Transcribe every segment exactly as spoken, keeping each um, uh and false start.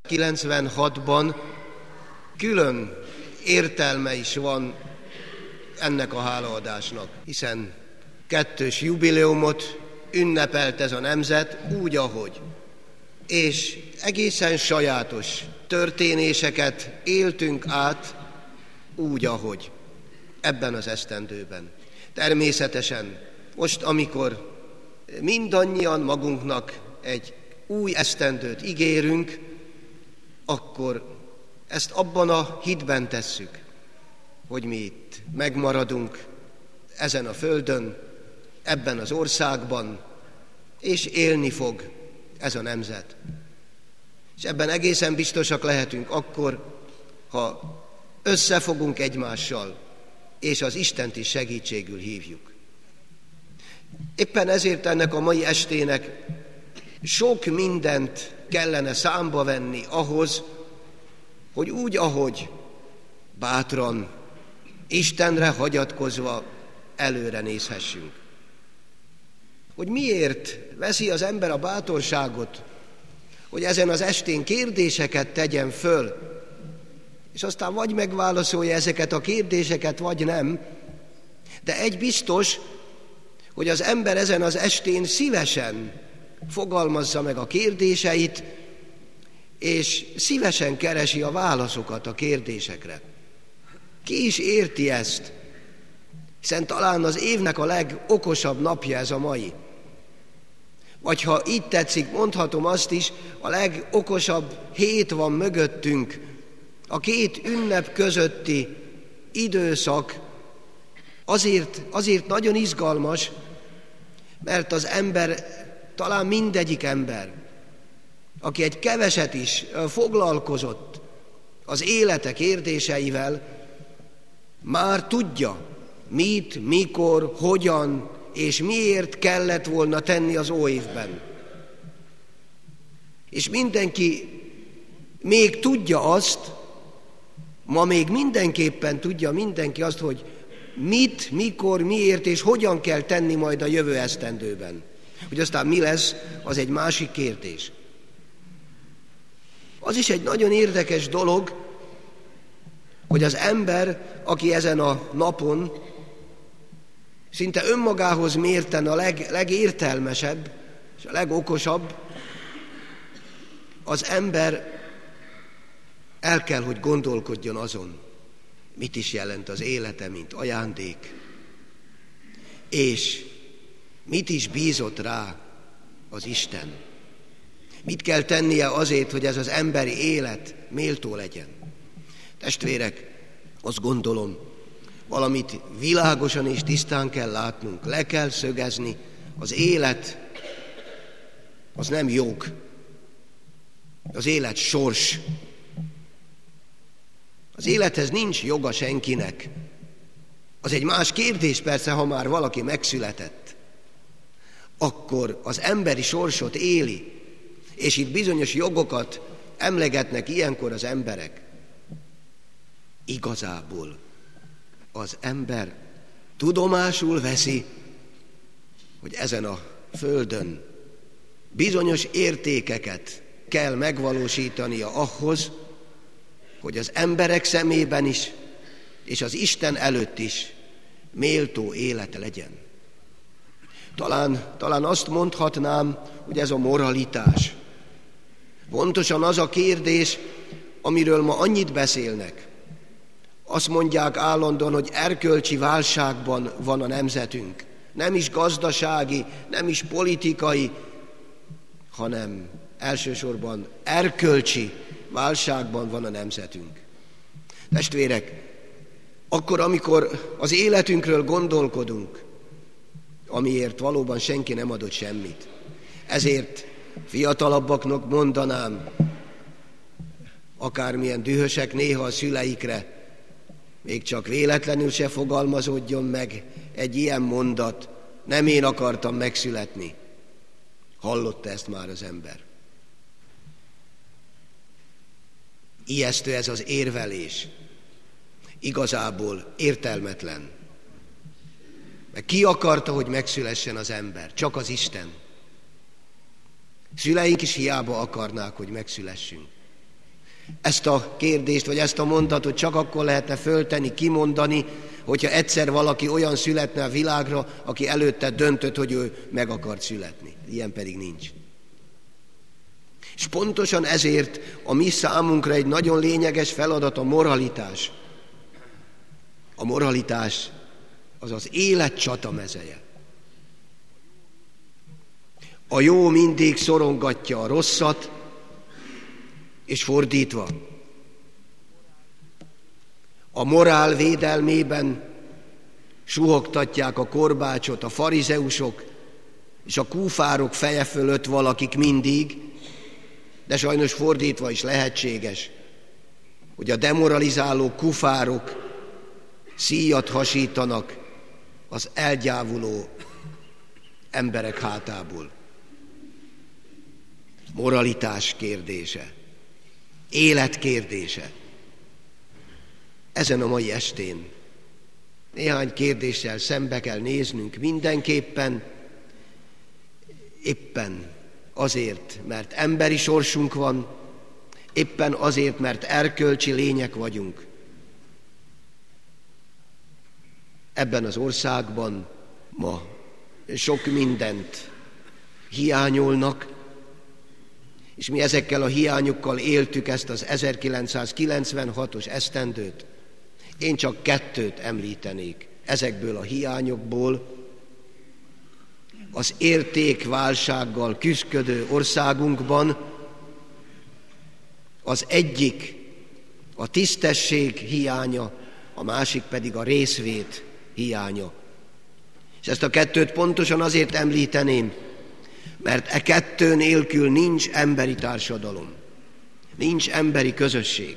kilencvenhatban külön értelme is van ennek a hálaadásnak, hiszen kettős jubileumot ünnepelt ez a nemzet úgy, ahogy. És egészen sajátos történéseket éltünk át úgy, ahogy ebben az esztendőben. Természetesen most, amikor mindannyian magunknak egy új esztendőt ígérünk, akkor ezt abban a hitben tesszük, hogy mi itt megmaradunk ezen a földön, ebben az országban, és élni fog ez a nemzet. És ebben egészen biztosak lehetünk akkor, ha összefogunk egymással, és az Istent is segítségül hívjuk. Éppen ezért ennek a mai estének sok mindent kellene számba venni ahhoz, hogy úgy, ahogy bátran, Istenre hagyatkozva előre nézhessünk. Hogy miért veszi az ember a bátorságot, hogy ezen az estén kérdéseket tegyen föl, és aztán vagy megválaszolja ezeket a kérdéseket, vagy nem, de egy biztos, hogy az ember ezen az estén szívesen fogalmazza meg a kérdéseit, és szívesen keresi a válaszokat a kérdésekre. Ki is érti ezt? Hiszen talán az évnek a legokosabb napja ez a mai. Vagy ha így tetszik, mondhatom azt is, a legokosabb hét van mögöttünk, a két ünnep közötti időszak azért, azért nagyon izgalmas, mert az ember, talán mindegyik ember, aki egy keveset is foglalkozott az élete kérdéseivel, már tudja, mit, mikor, hogyan és miért kellett volna tenni az óévben. És mindenki még tudja azt, ma még mindenképpen tudja mindenki azt, hogy mit, mikor, miért és hogyan kell tenni majd a jövő esztendőben. Hogy aztán mi lesz, az egy másik kérdés. Az is egy nagyon érdekes dolog, hogy az ember, aki ezen a napon szinte önmagához mérten a leg, legértelmesebb és a legokosabb, az ember el kell, hogy gondolkodjon azon, mit is jelent az élete, mint ajándék, és mit is bízott rá az Isten. Mit kell tennie azért, hogy ez az emberi élet méltó legyen. Testvérek, azt gondolom, valamit világosan és tisztán kell látnunk, le kell szögezni, az élet az nem jog, az élet sors. Az élethez nincs joga senkinek. Az egy más kérdés persze, ha már valaki megszületett, akkor az emberi sorsot éli, és itt bizonyos jogokat emlegetnek ilyenkor az emberek. Igazából az ember tudomásul veszi, hogy ezen a földön bizonyos értékeket kell megvalósítania ahhoz, hogy az emberek szemében is, és az Isten előtt is méltó élet legyen. Talán, talán azt mondhatnám, hogy ez a moralitás. Pontosan az a kérdés, amiről ma annyit beszélnek. Azt mondják állandóan, hogy erkölcsi válságban van a nemzetünk. Nem is gazdasági, nem is politikai, hanem elsősorban erkölcsi válságban van a nemzetünk. Testvérek, akkor, amikor az életünkről gondolkodunk, amiért valóban senki nem adott semmit, ezért fiatalabbaknak mondanám, akármilyen dühösek néha a szüleikre, még csak véletlenül se fogalmazódjon meg egy ilyen mondat, nem én akartam megszületni. Hallotta ezt már az ember. Ijesztő ez az érvelés. Igazából értelmetlen. Mert ki akarta, hogy megszülessen az ember? Csak az Isten. Szüleink is hiába akarnák, hogy megszülessünk. Ezt a kérdést, vagy ezt a mondatot csak akkor lehetne föltenni, kimondani, hogyha egyszer valaki olyan születne a világra, aki előtte döntött, hogy ő meg akart születni. Ilyen pedig nincs. És pontosan ezért a mi számunkra egy nagyon lényeges feladat a moralitás. A moralitás az az élet csatamezeje. A jó mindig szorongatja a rosszat, és fordítva. A morál védelmében suhogtatják a korbácsot a farizeusok és a kúfárok feje fölött valakik mindig, de sajnos fordítva is lehetséges, hogy a demoralizáló kufárok szíjat hasítanak az elgyávuló emberek hátából. Moralitás kérdése, élet kérdése. Ezen a mai estén néhány kérdéssel szembe kell néznünk mindenképpen, éppen azért, mert emberi sorsunk van, éppen azért, mert erkölcsi lények vagyunk. Ebben az országban ma sok mindent hiányolnak, és mi ezekkel a hiányokkal éltük ezt az ezerkilencszázkilencvenhatos esztendőt. Én csak kettőt említenék ezekből a hiányokból. Az értékválsággal küszködő országunkban az egyik a tisztesség hiánya, a másik pedig a részvét hiánya. És ezt a kettőt pontosan azért említeném, mert e kettő nélkül nincs emberi társadalom, nincs emberi közösség.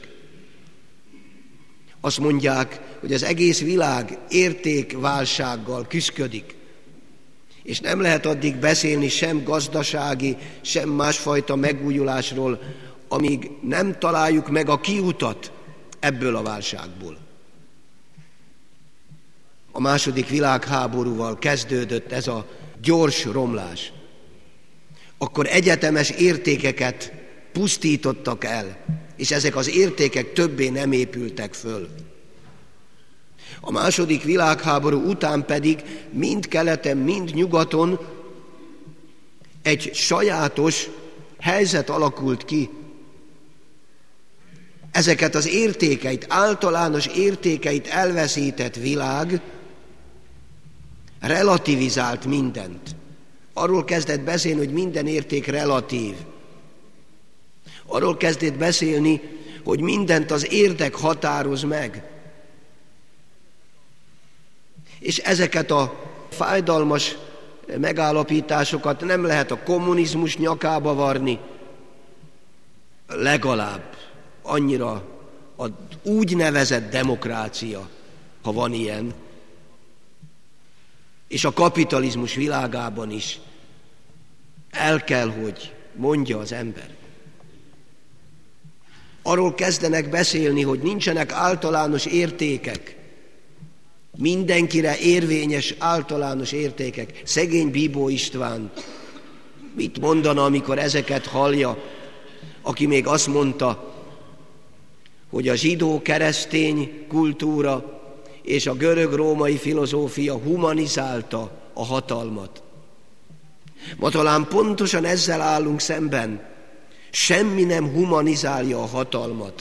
Azt mondják, hogy az egész világ értékválsággal küszködik, és nem lehet addig beszélni sem gazdasági, sem másfajta megújulásról, amíg nem találjuk meg a kiutat ebből a válságból. A második világháborúval kezdődött ez a gyors romlás. Akkor egyetemes értékeket pusztítottak el, és ezek az értékek többé nem épültek föl. A második világháború után pedig mind keleten, mind nyugaton egy sajátos helyzet alakult ki. Ezeket az értékeit, általános értékeit elveszített világ relativizált mindent. Arról kezdett beszélni, hogy minden érték relatív. Arról kezdett beszélni, hogy mindent az érdek határoz meg. És ezeket a fájdalmas megállapításokat nem lehet a kommunizmus nyakába varni, legalább annyira az úgynevezett demokrácia, ha van ilyen, és a kapitalizmus világában is el kell, hogy mondja az ember. Arról kezdenek beszélni, hogy nincsenek általános értékek, mindenkire érvényes általános értékek. Szegény Bíbó István mit mondana, amikor ezeket hallja, aki még azt mondta, hogy a zsidó-keresztény kultúra és a görög-római filozófia humanizálta a hatalmat. Ma talán pontosan ezzel állunk szemben. Semmi nem humanizálja a hatalmat.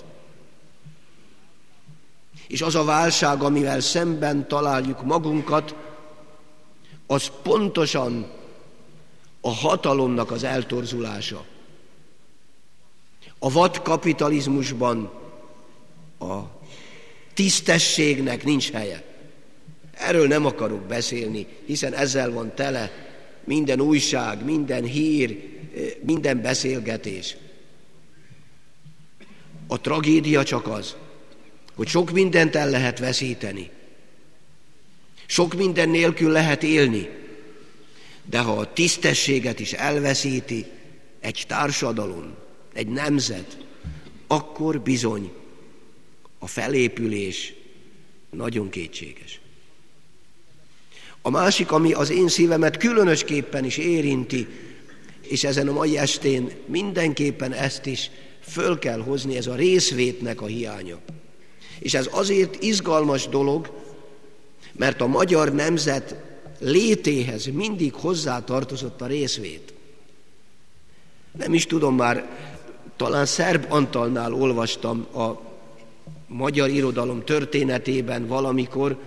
És az a válság, amivel szemben találjuk magunkat, az pontosan a hatalomnak az eltorzulása. A vad kapitalizmusban a tisztességnek nincs helye. Erről nem akarok beszélni, hiszen ezzel van tele minden újság, minden hír, minden beszélgetés. A tragédia csak az, hogy sok mindent el lehet veszíteni. Sok minden nélkül lehet élni, de ha a tisztességet is elveszíti egy társadalom, egy nemzet, akkor bizony a felépülés nagyon kétséges. A másik, ami az én szívemet különösképpen is érinti, és ezen a mai estén mindenképpen ezt is föl kell hozni, ez a részvétnek a hiánya. És ez azért izgalmas dolog, mert a magyar nemzet létéhez mindig hozzátartozott a részvét. Nem is tudom, már talán Szerb Antalnál olvastam a magyar irodalom történetében valamikor,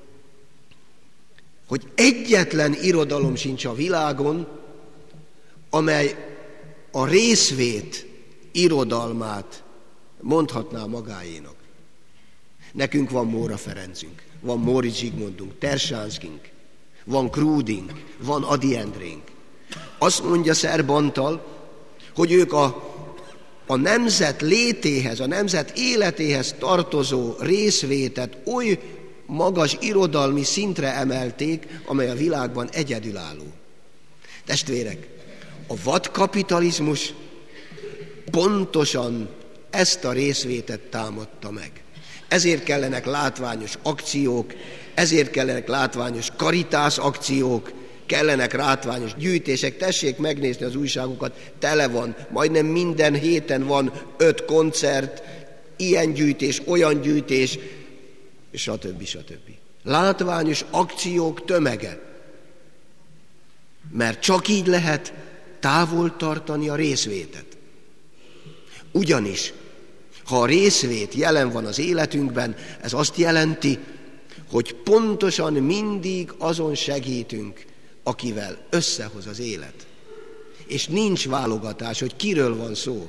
hogy egyetlen irodalom sincs a világon, amely a részvét irodalmát mondhatná magáénak. Nekünk van Móra Ferencünk, van Móricz Zsigmondunk, Tersánszkink, van Krúdink, van Ady Endrénk. Azt mondja Szerb Antal, hogy ők a, a nemzet létéhez, a nemzet életéhez tartozó részvétet oly magas irodalmi szintre emelték, amely a világban egyedülálló. Testvérek, a vadkapitalizmus pontosan ezt a részvétet támadta meg. Ezért kellenek látványos akciók, ezért kellenek látványos karitás akciók, kellenek látványos gyűjtések. Tessék megnézni az újságokat, tele van, majdnem minden héten van öt koncert, ilyen gyűjtés, olyan gyűjtés, stb. stb. Látványos akciók tömege. Mert csak így lehet távol tartani a részvétet. Ugyanis, ha a részvét jelen van az életünkben, ez azt jelenti, hogy pontosan mindig azon segítünk, akivel összehoz az élet. És nincs válogatás, hogy kiről van szó.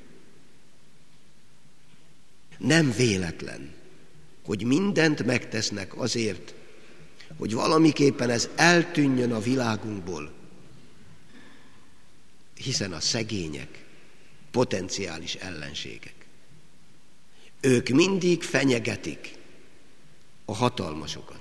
Nem véletlen, hogy mindent megtesznek azért, hogy valamiképpen ez eltűnjön a világunkból, hiszen a szegények potenciális ellenségek. Ők mindig fenyegetik a hatalmasokat.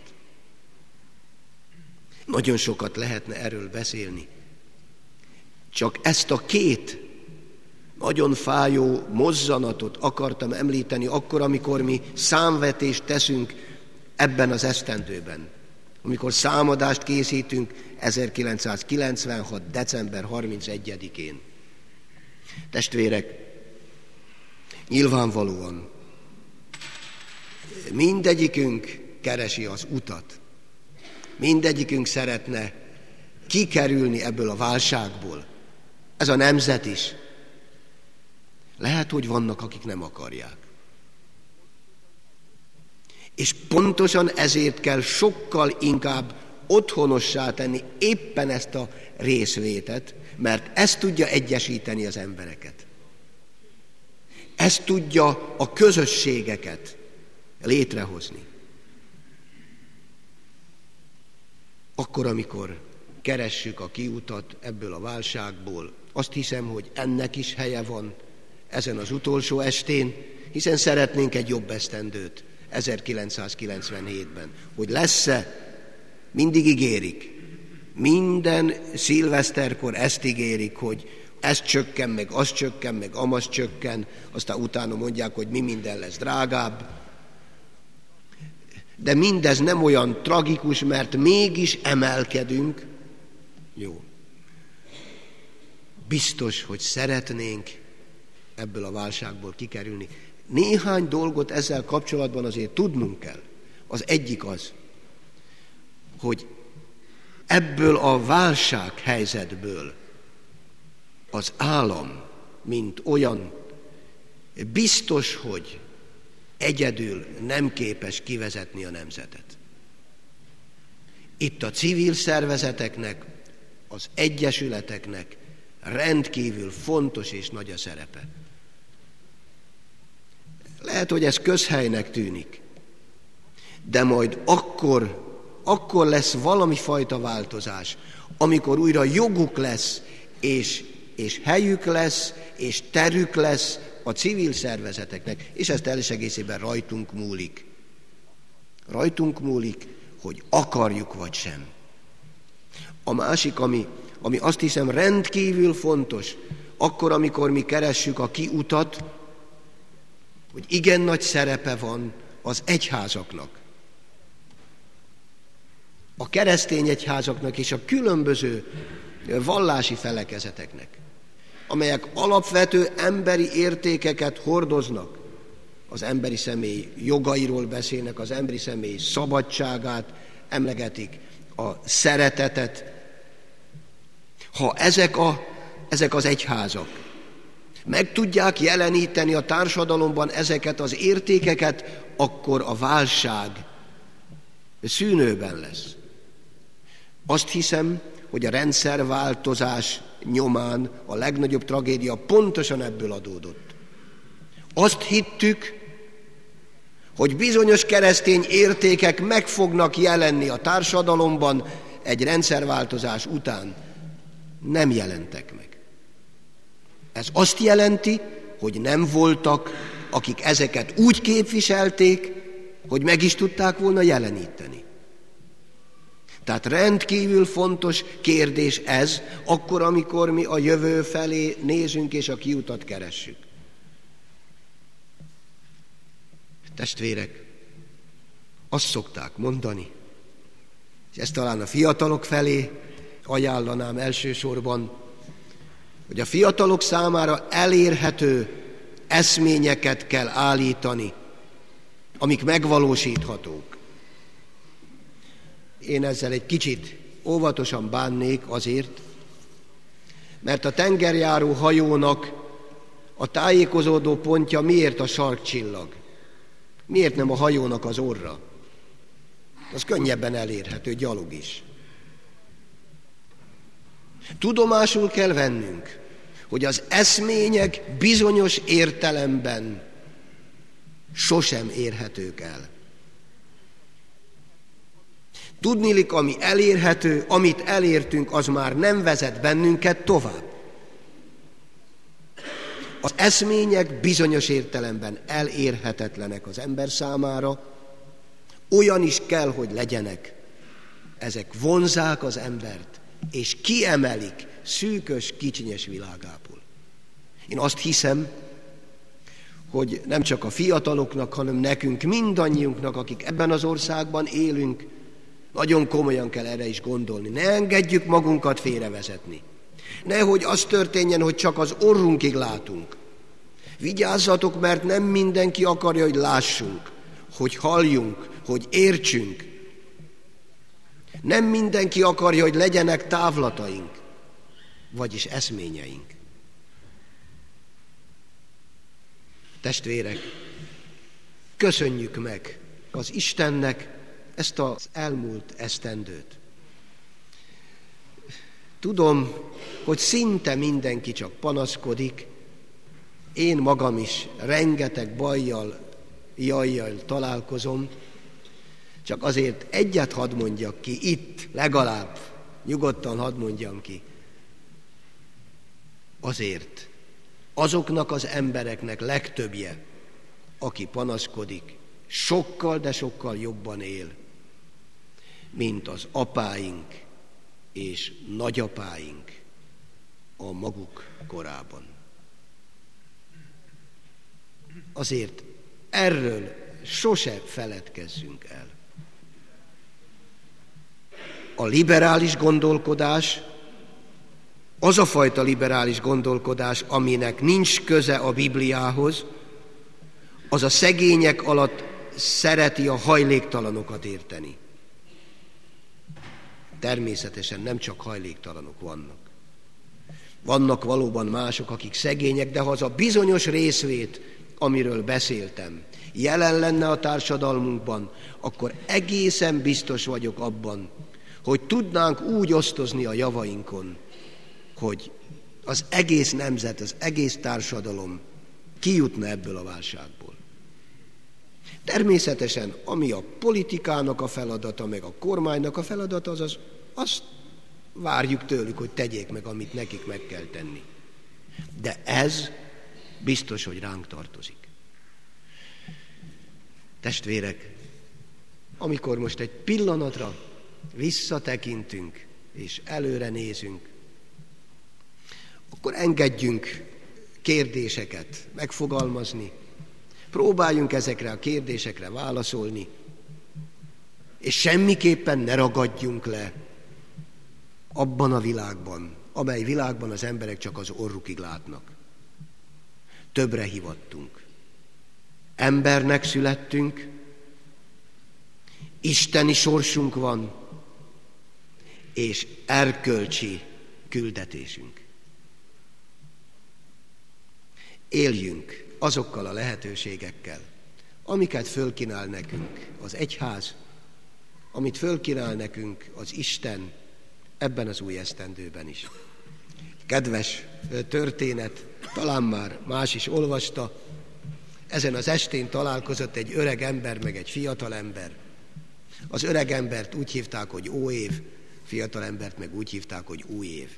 Nagyon sokat lehetne erről beszélni. Csak ezt a két nagyon fájó mozzanatot akartam említeni akkor, amikor mi számvetést teszünk ebben az esztendőben. Amikor számadást készítünk ezerkilencszázkilencvenhat. december harmincegyedikén. Testvérek, nyilvánvalóan mindegyikünk keresi az utat. Mindegyikünk szeretne kikerülni ebből a válságból. Ez a nemzet is. Lehet, hogy vannak, akik nem akarják. És pontosan ezért kell sokkal inkább otthonossá tenni éppen ezt a részvétet, mert ez tudja egyesíteni az embereket. Ez tudja a közösségeket létrehozni. Akkor, amikor keressük a kiutat ebből a válságból, azt hiszem, hogy ennek is helye van ezen az utolsó estén, hiszen szeretnénk egy jobb esztendőt ezerkilencszázkilencvenhétben. Hogy lesz-e, mindig ígérik. Minden szilveszterkor ezt ígérik, hogy ez csökken, meg az csökken, meg amaz csökken, aztán utána mondják, hogy mi minden lesz drágább. De mindez nem olyan tragikus, mert mégis emelkedünk. Jó. Biztos, hogy szeretnénk ebből a válságból kikerülni. Néhány dolgot ezzel kapcsolatban azért tudnunk kell. Az egyik az, hogy ebből a válsághelyzetből az állam, mint olyan, biztos, hogy egyedül nem képes kivezetni a nemzetet. Itt a civil szervezeteknek, az egyesületeknek rendkívül fontos és nagy a szerepe. Lehet, hogy ez közhelynek tűnik, de majd akkor, akkor lesz valami fajta változás, amikor újra joguk lesz, és, és helyük lesz, és terük lesz a civil szervezeteknek, és ez teljes egészében rajtunk múlik. Rajtunk múlik, hogy akarjuk vagy sem. A másik, ami, ami azt hiszem rendkívül fontos, akkor, amikor mi keressük a kiutat, hogy igen nagy szerepe van az egyházaknak. A keresztény egyházaknak és a különböző vallási felekezeteknek. amelyek alapvető emberi értékeket hordoznak. Az emberi személy jogairól beszélnek, az emberi személy szabadságát emlegetik, a szeretetet. Ha ezek, a, ezek az egyházak meg tudják jeleníteni a társadalomban ezeket az értékeket, akkor a válság szűnőben lesz. Azt hiszem, hogy a rendszerváltozás nyomán a legnagyobb tragédia pontosan ebből adódott. Azt hittük, hogy bizonyos keresztény értékek meg fognak jelenni a társadalomban egy rendszerváltozás után. Nem jelentek meg. Ez azt jelenti, hogy nem voltak, akik ezeket úgy képviselték, hogy meg is tudták volna jeleníteni. Tehát rendkívül fontos kérdés ez, akkor, amikor mi a jövő felé nézünk és a kiutat keressük. Testvérek, azt szokták mondani, és ezt talán a fiatalok felé ajánlanám elsősorban, hogy a fiatalok számára elérhető eszményeket kell állítani, amik megvalósíthatók. Én ezzel egy kicsit óvatosan bánnék azért, mert a tengerjáró hajónak a tájékozódó pontja miért a sarkcsillag? Miért nem a hajónak az orra? Az könnyebben elérhető, gyalog is. Tudomásul kell vennünk, hogy az eszmények bizonyos értelemben sosem érhetők el. Tudniillik, ami elérhető, amit elértünk, az már nem vezet bennünket tovább. Az eszmények bizonyos értelemben elérhetetlenek az ember számára, olyan is kell, hogy legyenek. Ezek vonzzák az embert, és kiemelik szűkös, kicsinyes világából. Én azt hiszem, hogy nem csak a fiataloknak, hanem nekünk, mindannyiunknak, akik ebben az országban élünk, nagyon komolyan kell erre is gondolni. Ne engedjük magunkat félrevezetni. Nehogy az történjen, hogy csak az orrunkig látunk. Vigyázzatok, mert nem mindenki akarja, hogy lássunk, hogy halljunk, hogy értsünk. Nem mindenki akarja, hogy legyenek távlataink, vagyis eszményeink. Testvérek, köszönjük meg az Istennek ezt az elmúlt esztendőt. Tudom, hogy szinte mindenki csak panaszkodik, én magam is rengeteg bajjal, jajjal találkozom, csak azért egyet hadd mondjak ki, itt legalább, nyugodtan hadd mondjam ki. Azért azoknak az embereknek legtöbbje, aki panaszkodik, sokkal, de sokkal jobban él, mint az apáink és nagyapáink a maguk korában. Azért erről sose feledkezzünk el. A liberális gondolkodás, az a fajta liberális gondolkodás, aminek nincs köze a Bibliához, az a szegények alatt szereti a hajléktalanokat érteni. Természetesen nem csak hajléktalanok vannak. Vannak valóban mások, akik szegények, de ha az a bizonyos részvét, amiről beszéltem, jelen lenne a társadalmunkban, akkor egészen biztos vagyok abban, hogy tudnánk úgy osztozni a javainkon, hogy az egész nemzet, az egész társadalom kijutna ebből a válságból. Természetesen, ami a politikának a feladata, meg a kormánynak a feladata, az, az azt várjuk tőlük, hogy tegyék meg, amit nekik meg kell tenni. De ez biztos, hogy ránk tartozik. Testvérek, amikor most egy pillanatra visszatekintünk és előre nézünk, akkor engedjünk kérdéseket megfogalmazni, próbáljunk ezekre a kérdésekre válaszolni, és semmiképpen ne ragadjunk le abban a világban, amely világban az emberek csak az orrukig látnak. Többre hivattunk. Embernek születtünk, isteni sorsunk van, és erkölcsi küldetésünk. Éljünk azokkal a lehetőségekkel, amiket fölkínál nekünk az egyház, amit fölkínál nekünk az Isten ebben az új esztendőben is. Kedves történet, talán már más is olvasta, ezen az estén találkozott egy öreg ember meg egy fiatal ember. Az öreg embert úgy hívták, hogy óév, fiatal embert meg úgy hívták, hogy új év.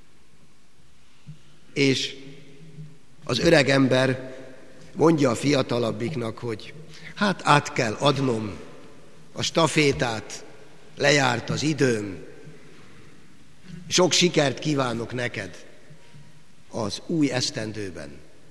És az öreg ember mondja a fiatalabbiknak, hogy hát át kell adnom a stafétát, lejárt az időm, sok sikert kívánok neked az új esztendőben.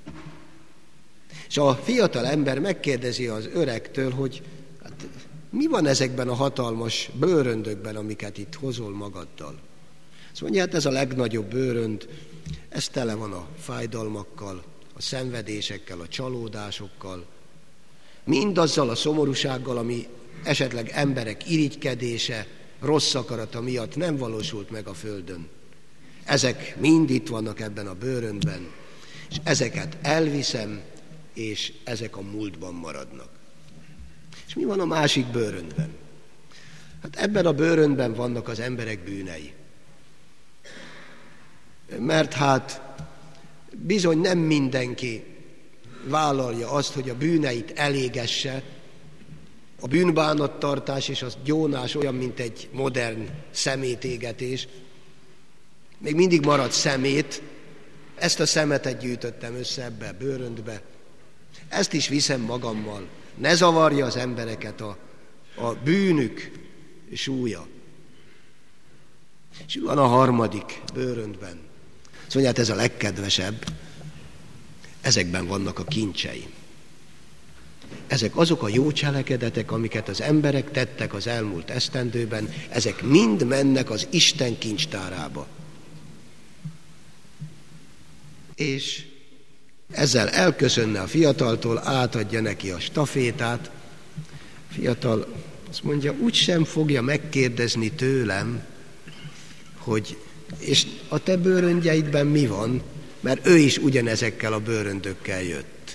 És a fiatal ember megkérdezi az öregtől, hogy hát, mi van ezekben a hatalmas bőröndökben, amiket itt hozol magaddal. Azt mondja, hát ez a legnagyobb bőrönd, ez tele van a fájdalmakkal, a szenvedésekkel, a csalódásokkal, mindazzal a szomorúsággal, ami esetleg emberek irigykedése, rossz akarata miatt nem valósult meg a földön. Ezek mind itt vannak ebben a bőröndben, és ezeket elviszem, és ezek a múltban maradnak. És mi van a másik bőröndben? Hát ebben a bőröndben vannak az emberek bűnei. Mert hát bizony nem mindenki vállalja azt, hogy a bűneit elégesse. A bűnbánattartás és az gyónás olyan, mint egy modern szemétégetés. Még mindig marad szemét, ezt a szemetet gyűjtöttem össze ebbe a bőröndbe. Ezt is viszem magammal. Ne zavarja az embereket a, a bűnük súlya. És van a harmadik bőröndben. Szóval hát ez a legkedvesebb. Ezekben vannak a kincsei. Ezek azok a jó cselekedetek, amiket az emberek tettek az elmúlt esztendőben, ezek mind mennek az Isten kincstárába. És ezzel elköszönne a fiataltól, átadja neki a stafétát. A fiatal azt mondja, úgysem fogja megkérdezni tőlem, hogy és a te bőröndjeidben mi van, mert ő is ugyanezekkel a bőröndökkel jött.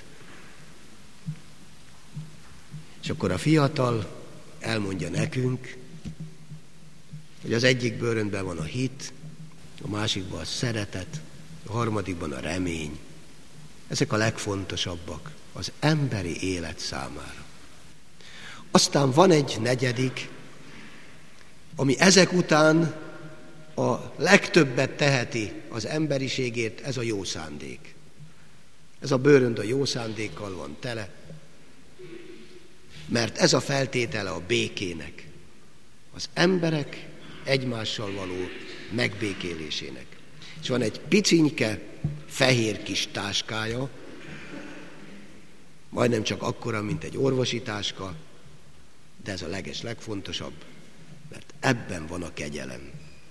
És akkor a fiatal elmondja nekünk, hogy az egyik bőröndben van a hit, a másikban a szeretet, a harmadikban a remény. Ezek a legfontosabbak az emberi élet számára. Aztán van egy negyedik, ami ezek után a legtöbbet teheti az emberiségért, ez a jó szándék. Ez a bőrönd a jó szándékkal van tele, mert ez a feltétele a békének, az emberek egymással való megbékélésének. És van egy picinke, fehér kis táskája, majdnem csak akkora, mint egy orvosi táska, de ez a leges legfontosabb, mert ebben van a kegyelem.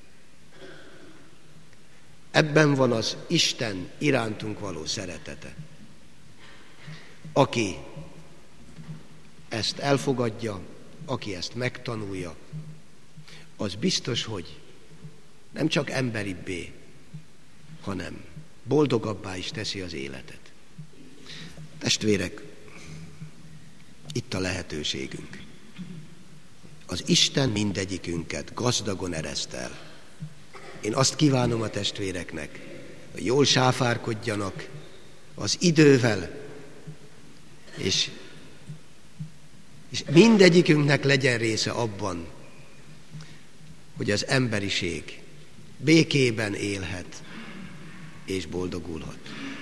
Ebben van az Isten irántunk való szeretete. Aki ezt elfogadja, aki ezt megtanulja, az biztos, hogy nem csak emberibbé, hanem boldogabbá is teszi az életet. Testvérek, itt a lehetőségünk. Az Isten mindegyikünket gazdagon ereszt el. Én azt kívánom a testvéreknek, hogy jól sáfárkodjanak az idővel, és, és mindegyikünknek legyen része abban, hogy az emberiség békében élhet és boldogulhat.